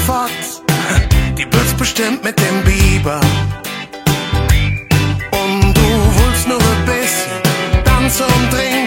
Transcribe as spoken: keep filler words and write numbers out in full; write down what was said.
fort. Die Bütz bestimmt mit dem Biber. Und du willst nur ein bisschen tanzen und trinken.